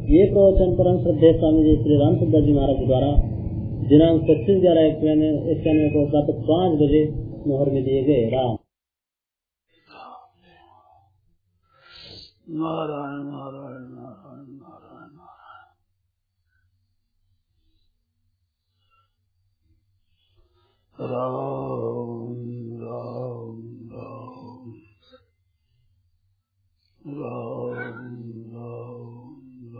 ये प्रवचन परम श्रद्धेय स्वामी जी श्री रामचंद्र जी महाराज द्वारा दिनांक 25/11/91 को प्रातः 5 बजे मोहर में दिए गए। राम नारायण नारायण नारायण नारायण नारायण। राम राम राम राम राम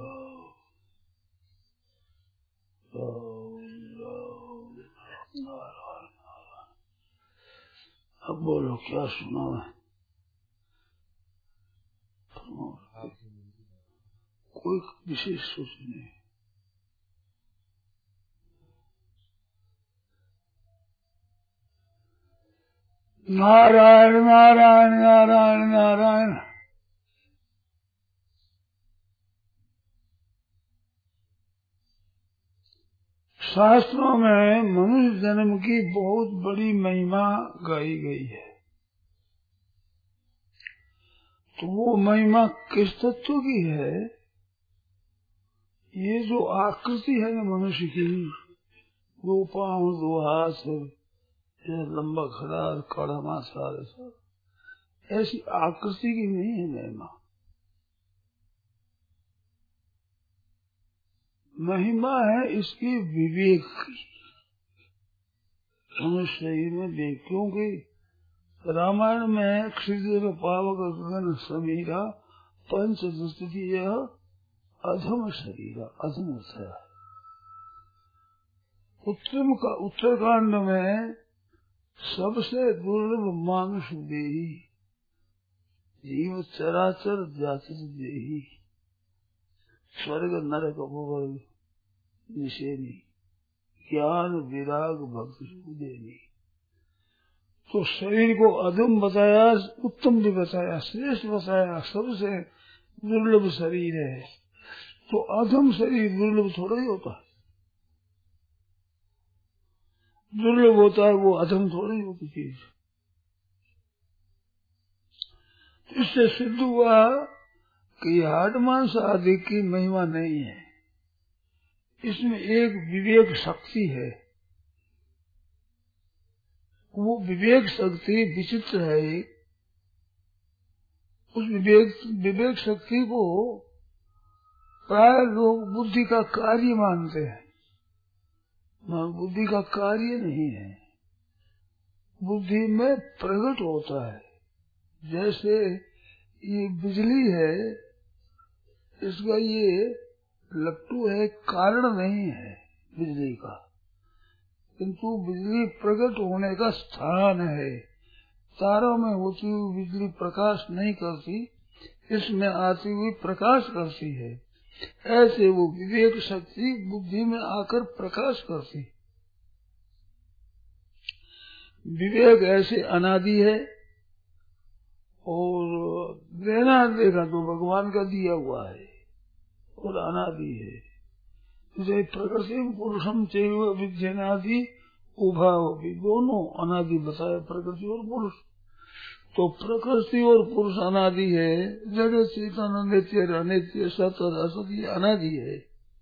राम राम नारायण नारायण। अब बोलो क्या सुना है? कोई विशेष सोच नहीं। नारायण नारायण नारायण नारायण। शास्त्रों में मनुष्य जन्म की बहुत बड़ी महिमा गाई गई है। तो वो महिमा किस तत्व की है? ये जो आकृति है ना मनुष्य की, 2 पांव 2 हाथ, लंबा खड़ा कड़ा माथा, ऐसी आकृति की नहीं है महिमा। महिमा है इसकी विवेक की। मनुष्य शरीर में देख, क्योंकि रामायण में क्षितिज पावक गगन समीरा पंचदुष्टि अधम शरीर अधम है। उत्तरकांड में सबसे दुर्लभ मानुष देही, जीव चराचर जाचर देही, स्वर्ग नरक भुवन निषेधी, ज्ञान विराग भक्ति देनी। तो शरीर को अधम बताया, उत्तम भी बताया, श्रेष्ठ बताया, सबसे दुर्लभ शरीर है। तो अधम शरीर दुर्लभ थोड़ा ही होता है। दुर्लभ होता है वो अधम थोड़ी होती चीज। इससे सिद्ध हुआ कि हाड मांस आदि की महिमा नहीं है, इसमें एक विवेक शक्ति है। वो विवेक शक्ति विचित्र है। उस विवेक शक्ति को प्राय लोग बुद्धि का कार्य मानते हैं। बुद्धि का कार्य नहीं है, बुद्धि में प्रकट होता है। जैसे ये बिजली है, इसका ये लट्टू है, कारण नहीं है बिजली का, किंतु बिजली प्रकट होने का स्थान है। तारों में होती हुई बिजली प्रकाश नहीं करती, इसमें आती हुई प्रकाश करती है। ऐसे वो विवेक शक्ति बुद्धि में आकर प्रकाश करती। विवेक ऐसे अनादि है, और देना देखा तो भगवान का दिया हुआ है और अनादि है। जैसे प्रकृति पुरुषम चैव विद्यनादि उभाव भी, दोनों अनादि बताए, प्रकृति और पुरुष। तो प्रकृति और पुरुष अनादि है, जगत चेतन नित्य अनित्य सत और असत ये अनादि है।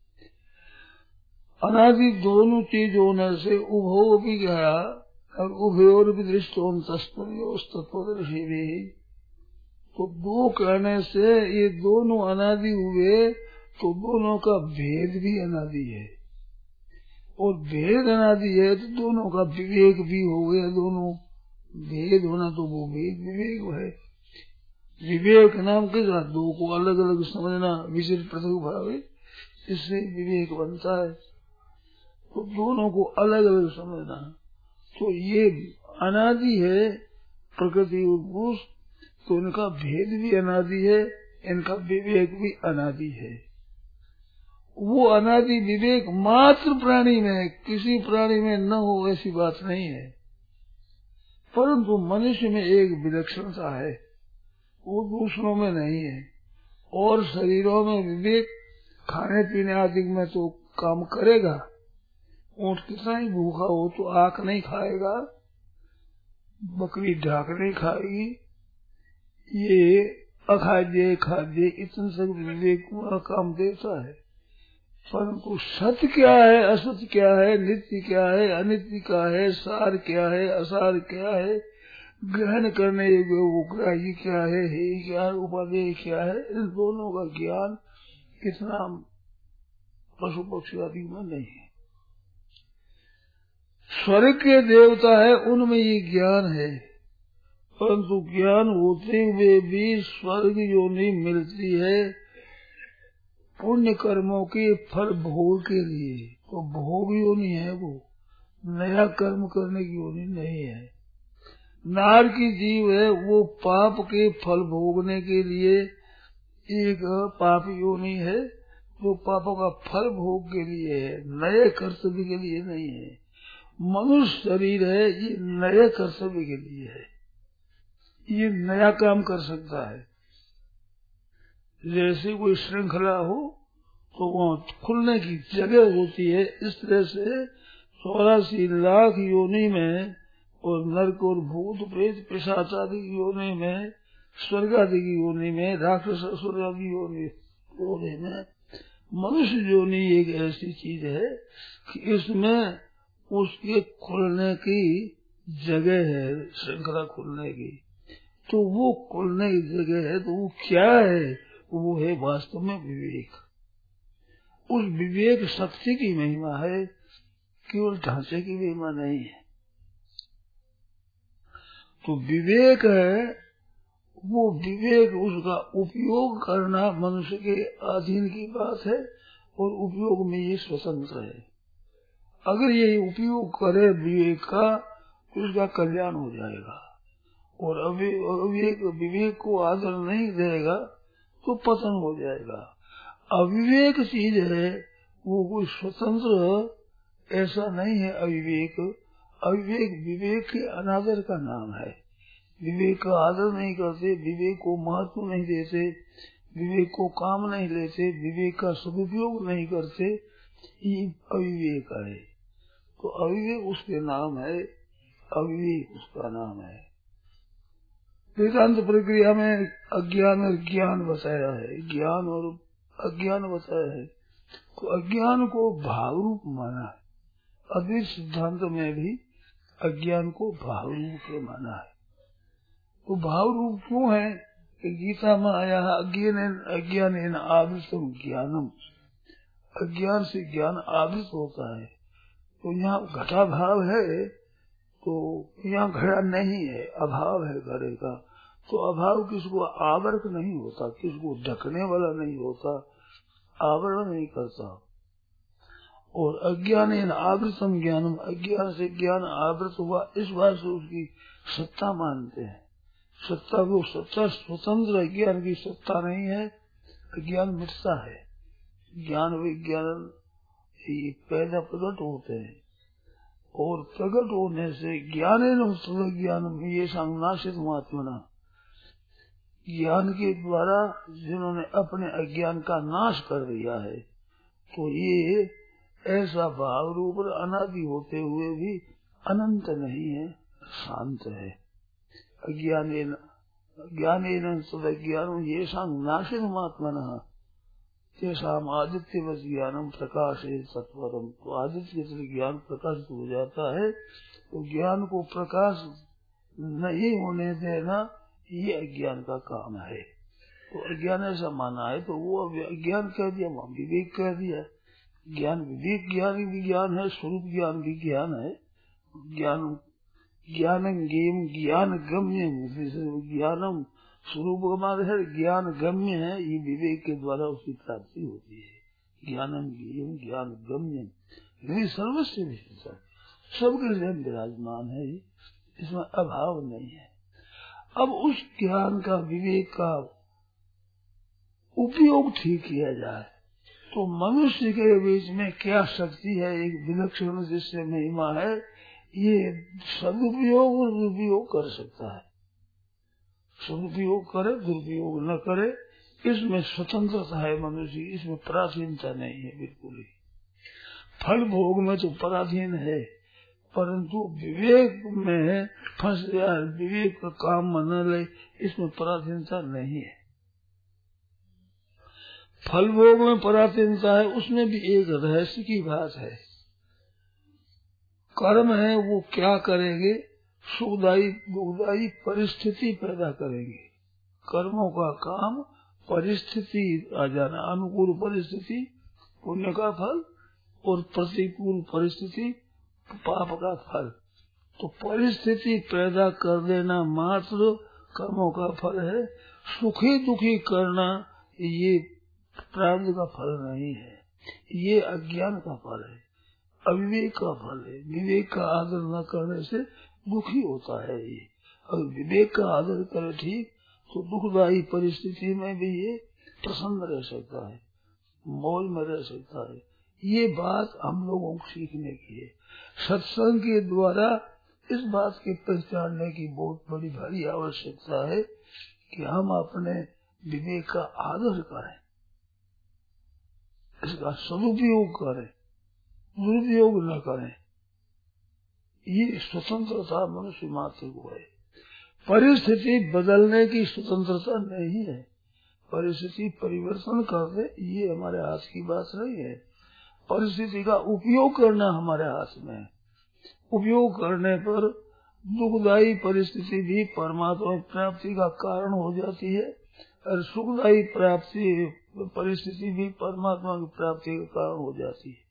अनादि दोनों चीज होने से उभव भी गया, और उभयोर भी दृष्टि तत्वदर्शी भी। तो दो कहने से ये दोनों अनादि हुए, तो दोनों का भेद भी अनादि है, और भेद अनादि है तो दोनों का विवेक भी हो गया। दोनों भेद होना तो वो भेद विवेक है। विवेक नाम के दो को अलग अलग समझना, विचित्र पृथक भावे, इससे विवेक बनता है। तो दोनों को अलग अलग समझना। तो ये अनादि है प्रकृति और पुरुष, तो इनका भेद भी अनादि है, इनका विवेक भी अनादि है। वो अनादि विवेक मात्र प्राणी में, किसी प्राणी में न हो ऐसी बात नहीं है, परंतु मनुष्य में एक विलक्षणता है, वो दूसरों में नहीं है। और शरीरों में विवेक खाने पीने आदि में तो काम करेगा। ऊंट कितना ही भूखा हो तो आंख नहीं खाएगा, बकरी ढाक नहीं खाएगी, ये अखाद्य खाद्य इतने सब विवेक का काम देता है, परंतु सत्य क्या है, असत्य क्या है, नित्य क्या है, अनित्य क्या है, सार क्या है, असार क्या है, ग्रहण करने योग्य वो ग्राह्य क्या है क्या है, उपादेय क्या है, इन दोनों का ज्ञान कितना पशु पक्षी आदि में नहीं है। स्वर्ग के देवता है उनमें ये ज्ञान है, परंतु ज्ञान होते हुए भी स्वर्ग योनि मिलती है पुण्य कर्मों के फल भोग के लिए, तो भोग योनि है, वो नया कर्म करने की योनि नहीं है। नार की जीव है वो पाप के फल भोगने के लिए एक पाप योनि है, जो पापों का फल भोग के लिए है, नए कर्तव्य के लिए नहीं है। मनुष्य शरीर है ये नए कर्तव्य के लिए है, ये नया काम कर सकता है। जैसे कोई श्रृंखला हो तो वहाँ खुलने की जगह होती है, इस तरह से 84 लाख योनि में और नरक और भूत प्रेत पिशाच आदि की योनि में, स्वर्ग आदि की योनि में, राक्षस असुर आदि योनि में मनुष्य योनि एक ऐसी चीज है कि इसमें उसके खुलने की जगह है, श्रृंखला खुलने की। तो वो खुलने की जगह है, तो वो क्या है, वो है वास्तव में विवेक। उस विवेक शक्ति की महिमा है, केवल ढांचे की महिमा नहीं है। तो विवेक है, वो विवेक उसका उपयोग करना मनुष्य के अधीन की बात है, और उपयोग में ये स्वतंत्र है। अगर ये उपयोग करे विवेक का तो उसका कल्याण हो जाएगा, और विवेक को आदर नहीं देगा तो पतन हो जाएगा। अविवेक चीज है, वो कोई स्वतंत्र ऐसा नहीं है। अविवेक अविवेक विवेक के अनादर का नाम है। विवेक का आदर नहीं करते, विवेक को महत्व नहीं देते, विवेक को काम नहीं लेते, विवेक का सदुपयोग नहीं करते, ये अविवेक है। तो अविवेक उसके नाम है, अविवेक उसका नाम है। वेदांत प्रक्रिया में अज्ञान और ज्ञान बताया है, ज्ञान और अज्ञान बताया है। तो अज्ञान को भाव रूप माना है। अद्वैत सिद्धांत में भी अज्ञान को भाव रूप से माना है। तो भाव रूप क्यों है कि गीता में आया है अज्ञान आवृतम ज्ञानम, अज्ञान से ज्ञान आवृत होता है। तो यहाँ घटा भाव है, तो यहाँ घड़ा नहीं है, अभाव है घड़े का। तो अभाव किसको आवरक नहीं होता, किसको ढकने वाला नहीं होता, आवरण नहीं करता। और अज्ञान आवृतम ज्ञानम, अज्ञान से ज्ञान आवृत हुआ, इस बात से उसकी सत्ता मानते हैं। सत्ता को सत्ता स्वतंत्र, अज्ञान की सत्ता नहीं है, अज्ञान मिटता है। ज्ञान विज्ञान ये पैदा प्रकट होते हैं, और प्रकट होने से ज्ञान ये संनाशित महात्मना, ज्ञान के द्वारा जिन्होंने अपने अज्ञान का नाश कर दिया है, तो ये ऐसा भाव रूप अनादि होते हुए भी अनंत नहीं है, शांत है। अज्ञान ये संनाशित महात्मना तेषाम आदित्यवत ज्ञानम प्रकाश सत्वरम। तो आदित्य के ज्ञान प्रकाशित हो जाता है, तो ज्ञान को प्रकाश नहीं होने देना ये अज्ञान का काम है। तो अज्ञान ऐसा माना है, तो वो अज्ञान कह दिया, वहाँ विवेक कह दिया। ज्ञान विवेक ज्ञान भी ज्ञान है, स्वरूप ज्ञान भी ज्ञान है। ज्ञान गम्य, ज्ञानम स्वरूप हमारे है, ज्ञान गम्य है, ये विवेक के द्वारा उसकी प्राप्ति होती है। ज्ञानम ज्ञान गम्य, यदि सर्वस्व विशेषता सबके लिए विराजमान है, इसमें अभाव नहीं है। अब उस ज्ञान का, विवेक का उपयोग ठीक किया जाए तो मनुष्य के बीच में क्या शक्ति है, एक विलक्षण जिससे महिमा है, ये सदुपयोग और दुरुपयोग कर सकता है। सदुपयोग करे, दुरुपयोग न करे, इसमें स्वतंत्रता है मनुष्य, इसमें पराधीनता नहीं है बिल्कुल ही। फल भोग में तो पराधीन है, परंतु विवेक में फंस गया, विवेक का काम न ले, इसमें पराधीनता नहीं है। फल भोग में पराधीनता है, उसमें भी एक रहस्य की बात है। कर्म है वो क्या करेंगे, सुखदायी दुखदायी परिस्थिति पैदा करेंगे। कर्मों का काम परिस्थिति आ जाना, अनुकूल परिस्थिति पुण्य का फल और प्रतिकूल परिस्थिति पाप का फल। तो परिस्थिति पैदा कर देना मात्र कर्मों का फल है। सुखी दुखी करना ये प्रारब्ध का फल नहीं है, ये अज्ञान का फल है, अविवेक का फल है। विवेक का आदर न करने से दुखी होता है ये। अगर विवेक का आदर करे ठीक तो दुखदायी परिस्थिति में भी ये प्रसन्न रह सकता है, मौज में रह सकता है। ये बात हम लोगों को सीखने की है। सत्संग के द्वारा इस बात की पहचानने की बहुत बड़ी भारी आवश्यकता है कि हम अपने विवेक का आदर करें, इसका सदुपयोग करें, दुरुपयोग न करें। ये स्वतंत्रता मनुष्य मात्र को है। परिस्थिति बदलने की स्वतंत्रता नहीं है, परिस्थिति परिवर्तन कर दे ये हमारे हाथ की बात नहीं है। परिस्थिति का उपयोग करना हमारे हाथ में है। उपयोग करने पर दुखदायी परिस्थिति भी परमात्मा की प्राप्ति का कारण हो जाती है और सुखदायी परिस्थिति भी परमात्मा की प्राप्ति का कारण हो जाती है।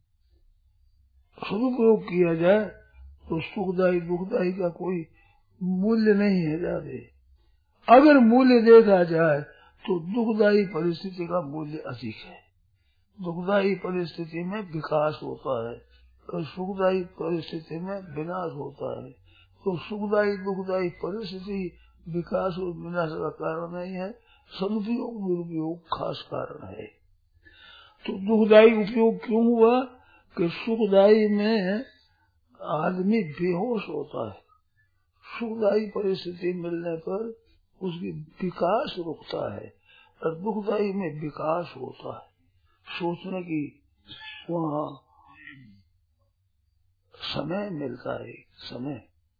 सदुपयोग किया जाए तो सुखदायी दुखदायी का कोई मूल्य नहीं है ज्यादा। अगर मूल्य देखा जाए तो दुखदायी परिस्थिति का मूल्य अधिक है। दुखदायी परिस्थिति में विकास होता है और सुखदायी परिस्थिति में विनाश होता है। तो सुखदायी दुखदायी परिस्थिति विकास और विनाश का कारण नहीं है, सदुपयोग दुरुपयोग खास कारण है। तो दुखदायी उपयोग क्यों हुआ कि सुखदायी में आदमी बेहोश होता है, सुखदायी परिस्थिति मिलने पर उसकी विकास रुकता है और दुखदायी में विकास होता है। सोचने की वहाँ समय मिलता है, समय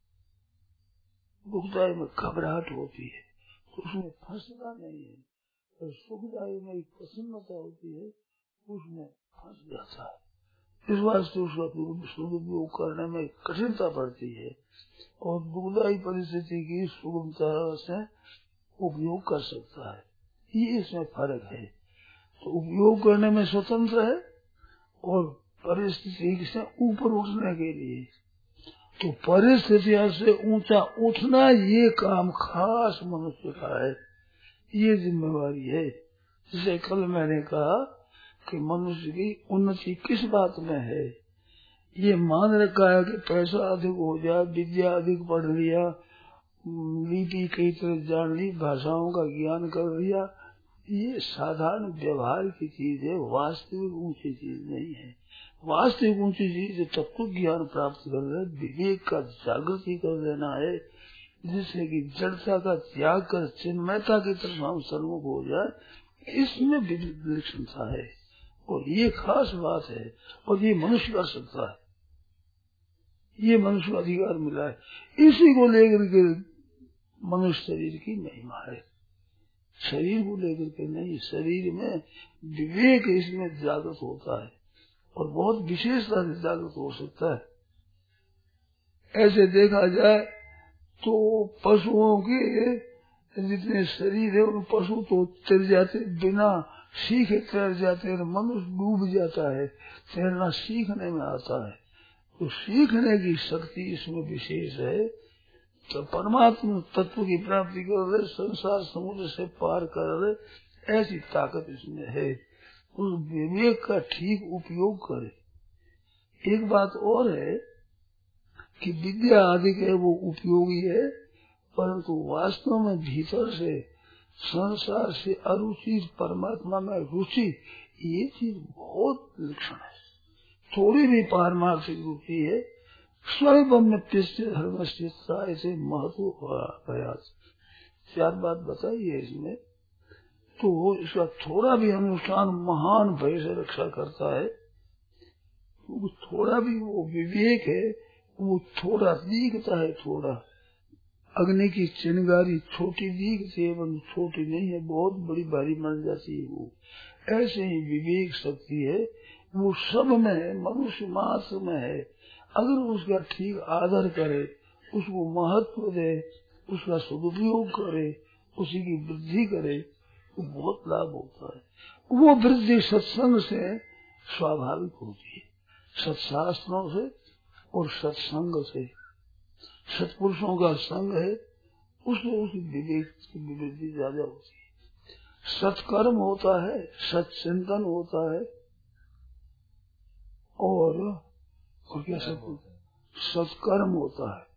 दुखदायी में घबराहट होती है तो उसमें फंसना नहीं है, और सुखदायी में एक प्रसन्नता होती है उसमें फंस जाता है। इस वास्ते उसका सदुपयोग करने में कठिनता पड़ती है और दुखदायी परिस्थिति की सुगमता से उपयोग कर सकता है। ये इसमें फर्क है। तो उपयोग करने में स्वतंत्र है और परिस्थिति से ऊपर उठने के लिए तो परिस्थितियों से ऊंचा उठना ये काम खास मनुष्य का है, ये जिम्मेवारी है। जैसे कल मैंने कहा कि मनुष्य की उन्नति किस बात में है, ये मान रखा है कि पैसा अधिक हो जाए, विद्या अधिक पढ़ लिया, लिपि कई तरह जान ली, भाषाओं का ज्ञान कर लिया, ये साधारण व्यवहार की चीज है, वास्तविक ऊंची चीज नहीं है। वास्तविक ऊंची चीज तत्व ज्ञान प्राप्त कर ले, विवेक का जागृति कर लेना है, जिससे कि जड़ता का त्याग कर चिन्मयता की तरफ हम सर्वमुख हो जाए। इसमें विलक्षणता है और ये खास बात है और ये मनुष्य कर सकता है, ये मनुष्य को अधिकार मिला है। इसी को लेकर के मनुष्य शरीर की महिमा है, शरीर को लेकर के नहीं, शरीर में विवेक इसमें जागृत होता है और बहुत विशेषता से जागृत हो सकता है। ऐसे देखा जाए तो पशुओं के जितने शरीर है उन पशु तो तैर जाते, बिना सीखे तैर जाते हैं, मनुष्य डूब जाता है, तैरना सीखने में आता है। तो सीखने की शक्ति इसमें विशेष है। तो परमात्मा तत्व की प्राप्ति कर रहे, संसार समुद्र से पार कर रहे, ऐसी ताकत इसमें है। उस विवेक का ठीक उपयोग करे। एक बात और है कि विद्या आदि के वो उपयोगी है, परंतु वास्तव में भीतर से संसार से अरुचि परमात्मा में रुचि, ये चीज बहुत लक्षण है। थोड़ी भी पारमार्थिक रुचि है, स्वयं धर्म से महत्व प्रयास 4 बात बताई है इसमें। तो इसका थोड़ा भी अनुष्ठान महान भय से रक्षा करता है। तो थोड़ा भी वो विवेक है, वो थोड़ा दिखता है, थोड़ा अग्नि की चिंगारी छोटी दिखती है, छोटी नहीं है, बहुत बड़ी भारी बन जाती है वो। ऐसे ही विवेक शक्ति है, वो सब में है, मनुष्य मात्र में है। अगर उसका ठीक आदर करे, उसको महत्व दे, उसका सदुपयोग करे, उसी की वृद्धि करे, तो बहुत लाभ होता है। वो वृद्धि सत्संग से स्वाभाविक होती है, सत्शास्त्रों से और सत्संग से। सत्पुरुषों का संग है, उसमें उसकी विवेक की वृद्धि ज्यादा होती है। सत्कर्म होता है, सत्चिंतन होता है, और क्या सत्कर्म होता है,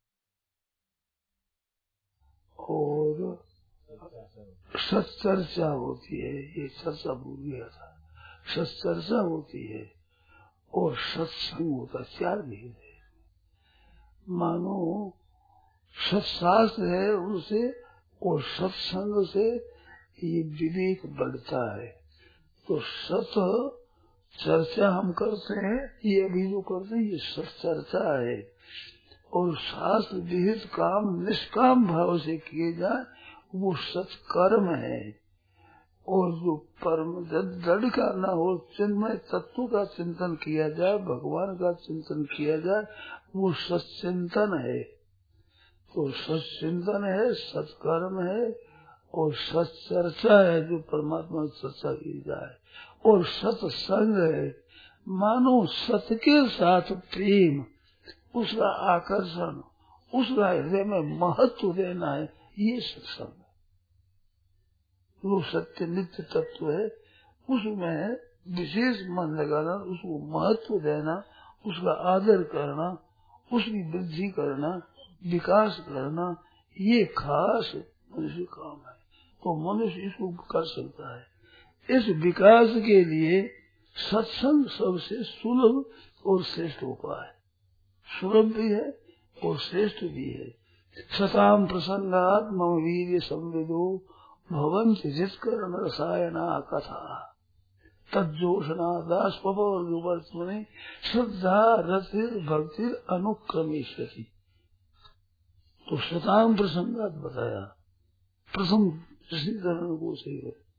और सत्चर्चा होती है। ये चर्चा भूल गया था। सत्चर्चा होती है और सत्संग होता है। चार भेद है। मानो सत्शास्त्र है उनसे और सत्संग से ये विवेक बढ़ता है। तो सत चर्चा हम करते हैं, ये अभी जो करते हैं ये सत चर्चा है। और शास्त्र विहित काम निष्काम भाव से किए जाए वो सत्कर्म है। और जो परम दृढ़ करना हो, चिन्मय तत्व का चिंतन किया जाए, भगवान का चिंतन किया जाए, वो सत्चिंतन है। तो सत्चिंतन है, सत्कर्म है और सत्चर्चा है, जो परमात्मा की चर्चा की जाए। और सत्संग है, मानो सत्य के साथ प्रेम, उसका आकर्षण, उसका हृदय में महत्व देना है, ये सत्संग है। वो सत्य नित्य तत्व है, उसमें विशेष मन लगाना, उसको महत्व देना, उसका आदर करना, उसकी वृद्धि करना, विकास करना, ये खास मनुष्य काम है। तो मनुष्य इसको कर सकता है। इस विकास के लिए सत्संग सबसे सुलभ और श्रेष्ठ उपाय है। सुलभ भी है और श्रेष्ठ भी है। सताम प्रसंगात मम वीर्य संविदो भवन्ति जित्कर्म रसायना कथा तज्जोषणा दास पवर्तमने श्रद्धा रतिर भक्ति अनुक्रमेश्वरी। तो शताम प्रसंगात बताया, प्रथम श्रीधरण को से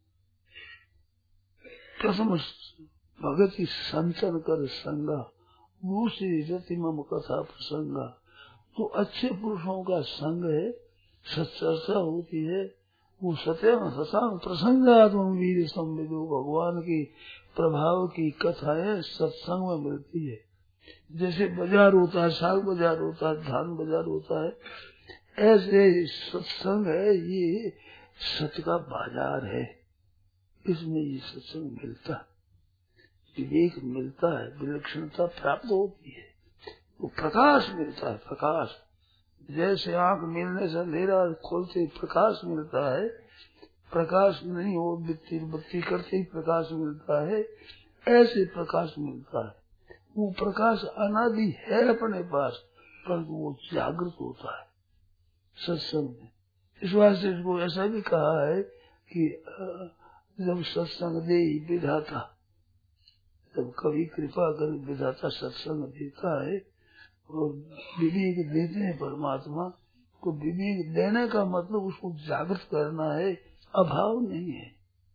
प्रथम भगति संतन कर संगा दूसरी रति मम कथा प्रसंगा। तो अच्छे पुरुषों का संग है, सत्चर्चा होती है, वो सत्यम सताम प्रसंगात्म वीर संविदो, भगवान की प्रभाव की कथाएं सत्संग में मिलती है। जैसे बाजार होता है, साग बाजार होता है, धान बाजार होता है, ऐसे सत्संग है, ये सत्य का बाजार है। इसमें ये सत्संग मिलता है, विवेक मिलता है, विलक्षणता प्राप्त होती है, वो प्रकाश मिलता है। प्रकाश जैसे आंख मिलने से अंधेरा खोलते प्रकाश मिलता है, प्रकाश नहीं हो बत्ती बत्ती करते ही प्रकाश मिलता है, ऐसे प्रकाश मिलता है। वो प्रकाश अनादि है अपने पास, परंतु वो जागृत होता है सत्संग में। इस वास्ते इसको ऐसा भी कहा है कि जब सत्संग दे विधाता, जब कभी कृपा कर विधाता सत्संग देता है और विवेक देते हैं परमात्मा, तो विवेक देने का मतलब उसको जागृत करना है। अभाव नहीं है,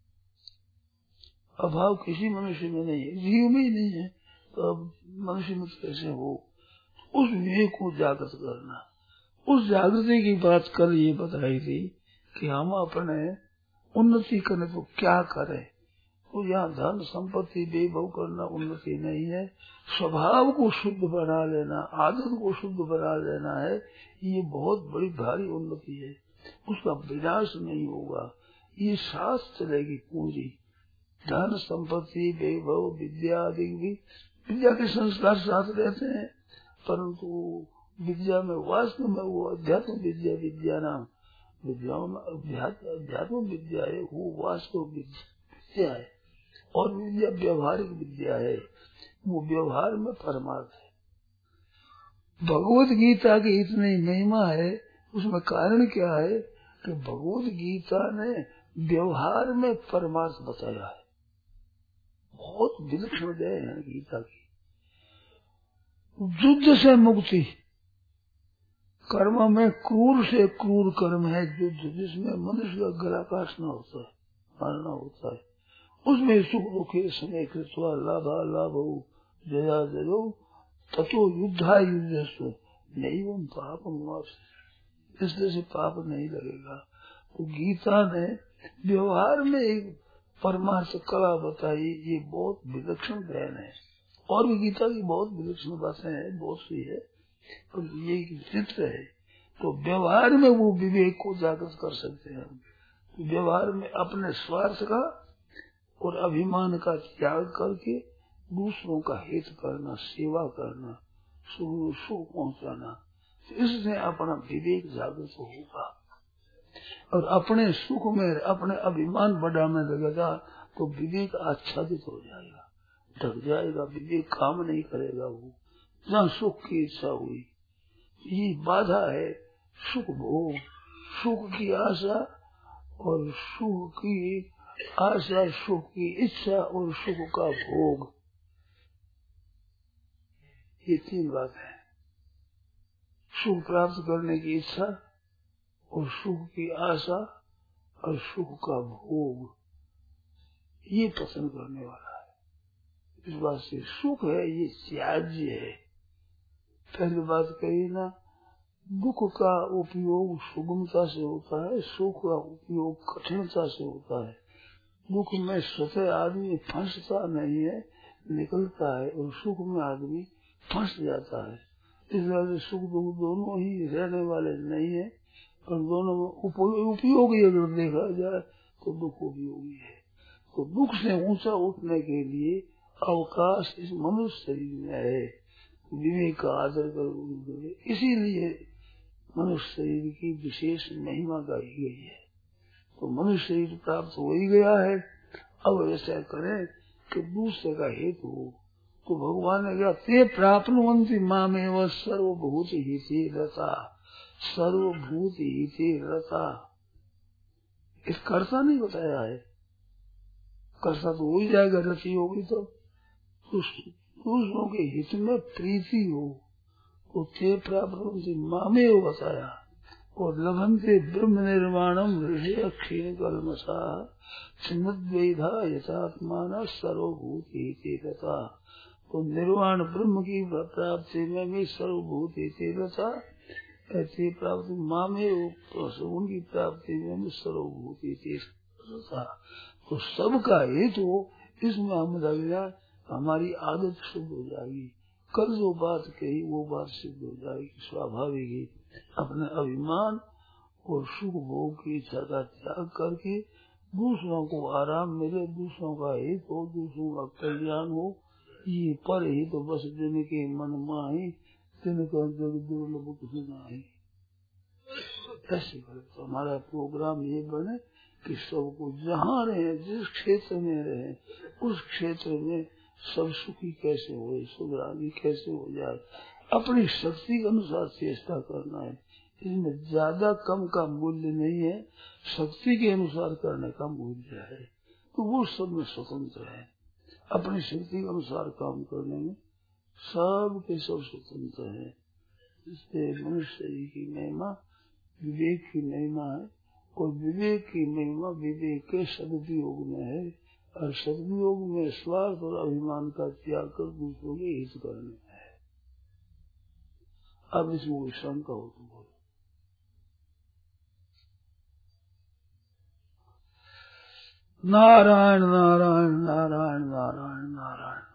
अभाव किसी मनुष्य में नहीं है, जीव में ही नहीं है, तो अब मनुष्य में कैसे हो। उस विवेक को जागृत करना, उस जागृति की बात कल ये बताई थी कि हम अपने उन्नति करें तो क्या करें। तो यहाँ धन संपत्ति वैभव करना उन्नति नहीं है, स्वभाव को शुद्ध बना लेना, आदत को शुद्ध बना लेना है, ये बहुत बड़ी भारी उन्नति है। उसका विनाश नहीं होगा, ये साथ चलेगी पूरी। धन संपत्ति वैभव विद्या आदि भी, विद्या के संस्कार साथ रहते हैं, परंतु विद्या में वास्तव में वो अध्यात्म विद्या, विद्या नाम विद्याओं में अध्यात्म विद्या है, वो वास्तव विद्या है। और विद्या व्यवहारिक विद्या है, वो व्यवहार में परमार्थ है। भगवत गीता की इतनी महिमा है, उसमें कारण क्या है कि भगवत गीता ने व्यवहार में परमार्थ बताया है। बहुत विलक्षण दया है गीता की। युद्ध से मुक्ति, कर्म में क्रूर से क्रूर कर्म है युद्ध, जिसमें मनुष्य का गला काटना होता है, मारना होता है, उसमें सुख दुखे समय कृत्वा लाभा लाभो जया जयो ततो युद्धा युद्धस्व नहीं वो पाप इसलिए से पाप नहीं लगेगा। तो गीता ने व्यवहार में एक परमार्थ कला बताई, ये बहुत विलक्षण बयान है। और भी गीता की बहुत विलक्षण बातें हैं, बहुत सी है, तो ये चित्र है। तो व्यवहार में वो विवेक को जागृत कर सकते हैं। तो व्यवहार में अपने स्वार्थ का और अभिमान का त्याग करके दूसरों का हित करना, सेवा करना, सुख पहुंचाना, इससे अपना विवेक जागृत होगा। और अपने सुख में अपने अभिमान बढ़ाने लगेगा तो विवेक आच्छादित हो जाएगा, ढक जाएगा, विवेक काम नहीं करेगा। वो जहाँ सुख की इच्छा हुई, ये बाधा है सुख भोग, सुख की आशा और सुख की आशा, सुख की इच्छा और सुख का भोग, ये तीन बात है। सुख प्राप्त करने की इच्छा और सुख की आशा और सुख का भोग, ये पसंद करने वाला है। इस बात से सुख है ये त्याज्य है। पहली बात कही ना, दुख का उपयोग सुगमता से होता है, सुख का उपयोग कठिनता से होता है। दुख में स्वतः आदमी फंसता नहीं है, निकलता है, और सुख में आदमी फंस जाता है। इस वजह से सुख दुख दोनों ही रहने वाले नहीं है, और दोनों में उपयोगी अगर देखा जाए तो दुख उपयोगी है। तो दुख से ऊंचा उठने के लिए अवकाश इस मनुष्य शरीर में है, विवेक का आदर कर, इसीलिए मनुष्य शरीर की विशेष महिमा गाई गई है। तो मनुष्य शरीर प्राप्त हो ही गया है, अब ऐसा करें कि दूसरे का हेतु हो। तो भगवान ने कहा, ते प्राप्नुवन्ति मामेव सर्वभूत हिते रता, सर्वभूत हिते रता। इस कर्ता नहीं बताया है, कर्ता तो हो ही जाएगा, रति होगी तो दूसरों के हित में प्रीति हो। तो ते प्राप्नुवन्ति मामेव बताया, और लभन्ते ब्रह्म निर्माणम ऋषि क्षीण कलमसा छिन्नद्वैधा यथात्मान सर्वभूत हिते रता। तो निर्वाण ब्रह्म की प्राप्ति में भी सर्वभूत हिते रता, ऐसे प्राप्ति मामेव, उनकी प्राप्ति में भी सर्वभूत हिते रता। तो सबका हेतु इसमें हम लग जाए, हमारी आदत शुद्ध हो जाएगी। कल जो बात कही वो बात सिद्ध हो जाएगी, स्वाभाविक ही। अपने अभिमान और सुख भोग की इच्छा का त्याग करके दूसरों को आराम मिले, दूसरों का हित हो, दूसरों का कल्याण हो, ये पर ही तो बस दिन के मन माही, तिनका जग दुर्लभ कुछ नहीं। ऐसे करे तो हमारा प्रोग्राम ये बने कि सबको जहाँ रहे, जिस क्षेत्र में रहे, उस क्षेत्र में सब सुखी कैसे हो, सुधरागी कैसे हो जाए, अपनी शक्ति के अनुसार चेष्टा करना है। इसमें ज्यादा कम का मूल्य नहीं है, शक्ति के अनुसार करने का मूल्य है। तो वो सब में स्वतंत्र है, अपनी शक्ति के अनुसार काम करने में सब के सब स्वतंत्र है। इसलिए मनुष्य की महिमा विवेक की महिमा है, और विवेक की महिमा विवेक के सदुपयोग में है, और सदुपयोग में स्वार्थ और अभिमान का त्याग कर दूसरों के हित करने में है। अब इसमें शंका हो तो बोलो। नारायण नारायण नारायण नारायण नारायण।